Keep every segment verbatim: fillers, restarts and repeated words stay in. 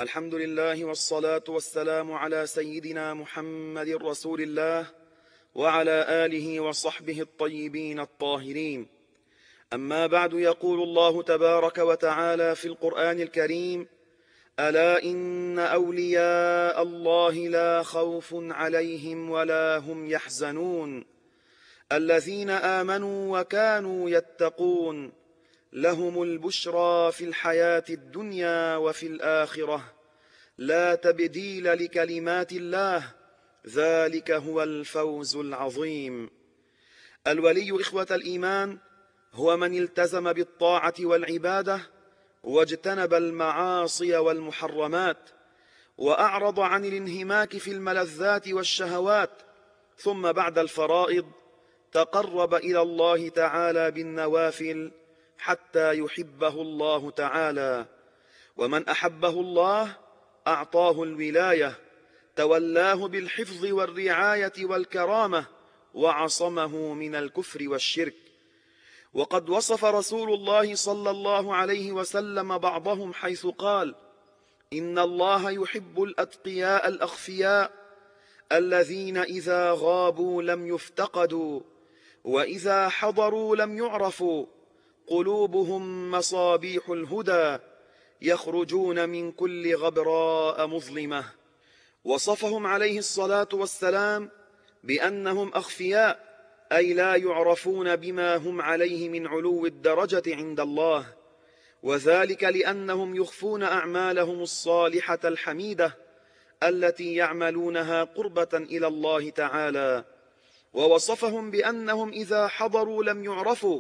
الحمد لله والصلاة والسلام على سيدنا محمد رسول الله وعلى آله وصحبه الطيبين الطاهرين. أما بعد، يقول الله تبارك وتعالى في القرآن الكريم: ألا إن أولياء الله لا خوف عليهم ولا هم يحزنون الذين آمنوا وكانوا يتقون لهم البشرى في الحياة الدنيا وفي الآخرة لا تبديل لكلمات الله ذلك هو الفوز العظيم. الولي إخوة الإيمان هو من التزم بالطاعة والعبادة واجتنب المعاصي والمحرمات وأعرض عن الانهماك في الملذات والشهوات، ثم بعد الفرائض تقرب إلى الله تعالى بالنوافل حتى يحبه الله تعالى. ومن أحبه الله أعطاه الولاية، تولاه بالحفظ والرعاية والكرامة وعصمه من الكفر والشرك. وقد وصف رسول الله صلى الله عليه وسلم بعضهم حيث قال: إن الله يحب الأتقياء الأخفياء الذين إذا غابوا لم يفتقدوا وإذا حضروا لم يعرفوا، قلوبهم مصابيح الهدى يخرجون من كل غبراء مظلمة. وصفهم عليه الصلاة والسلام بأنهم أخفياء، أي لا يعرفون بما هم عليه من علو الدرجة عند الله، وذلك لأنهم يخفون أعمالهم الصالحة الحميدة التي يعملونها قربة إلى الله تعالى. ووصفهم بأنهم إذا حضروا لم يعرفوا،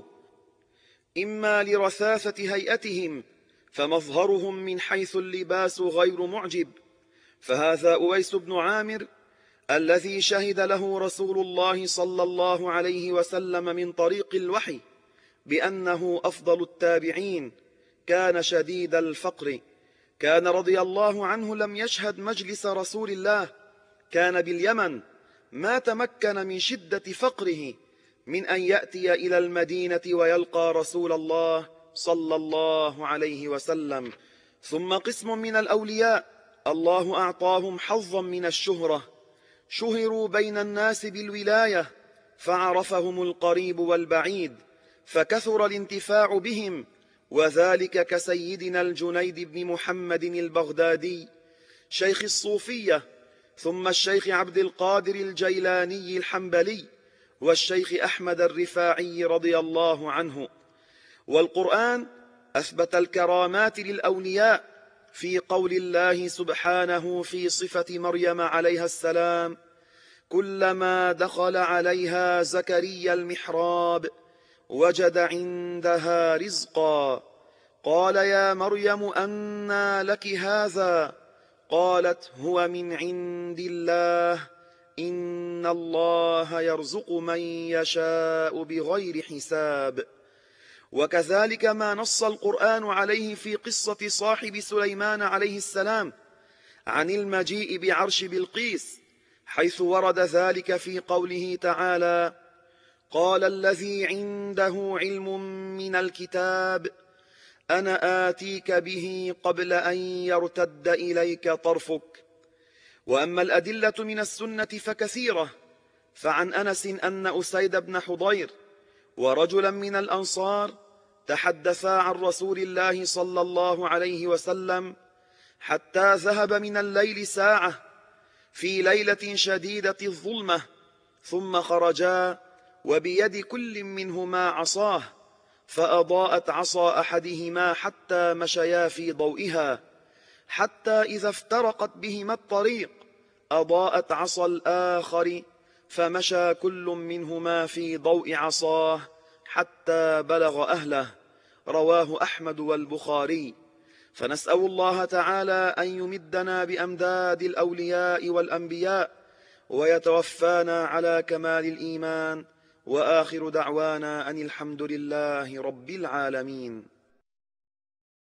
إما لرثاثة هيئتهم فمظهرهم من حيث اللباس غير معجب، فهذا أويس بن عامر الذي شهد له رسول الله صلى الله عليه وسلم من طريق الوحي بأنه أفضل التابعين، كان شديد الفقر، كان رضي الله عنه لم يشهد مجلس رسول الله، كان باليمن، ما تمكن من شدة فقره من أن يأتي إلى المدينة ويلقى رسول الله صلى الله عليه وسلم. ثم قسم من الأولياء الله أعطاهم حظا من الشهرة، شهروا بين الناس بالولاية فعرفهم القريب والبعيد فكثر الانتفاع بهم، وذلك كسيدنا الجنيد بن محمد البغدادي شيخ الصوفية، ثم الشيخ عبد القادر الجيلاني الحنبلي، والشيخ أحمد الرفاعي رضي الله عنه. والقرآن أثبت الكرامات للأولياء في قول الله سبحانه في صفة مريم عليها السلام: كلما دخل عليها زكريا المحراب وجد عندها رزقا قال يا مريم أنى لك هذا؟ قالت هو من عند الله إن الله يرزق من يشاء بغير حساب. وكذلك ما نص القرآن عليه في قصة صاحب سليمان عليه السلام عن المجيء بعرش بلقيس، حيث ورد ذلك في قوله تعالى: قال الذي عنده علم من الكتاب أنا آتيك به قبل أن يرتد إليك طرفك. وأما الأدلة من السنة فكثيرة، فعن أنس أن أسيد بن حضير ورجلا من الأنصار تحدثا عن رسول الله صلى الله عليه وسلم حتى ذهب من الليل ساعة في ليلة شديدة الظلمة، ثم خرجا وبيد كل منهما عصاه، فأضاءت عصا أحدهما حتى مشيا في ضوئها، حتى إذا افترقت بهما الطريق أضاءت عصا الآخر، فمشى كل منهما في ضوء عصاه حتى بلغ أهله. رواه أحمد والبخاري. فنسأل الله تعالى أن يمدنا بأمداد الأولياء والأنبياء ويتوفانا على كمال الإيمان، وآخر دعوانا أن الحمد لله رب العالمين.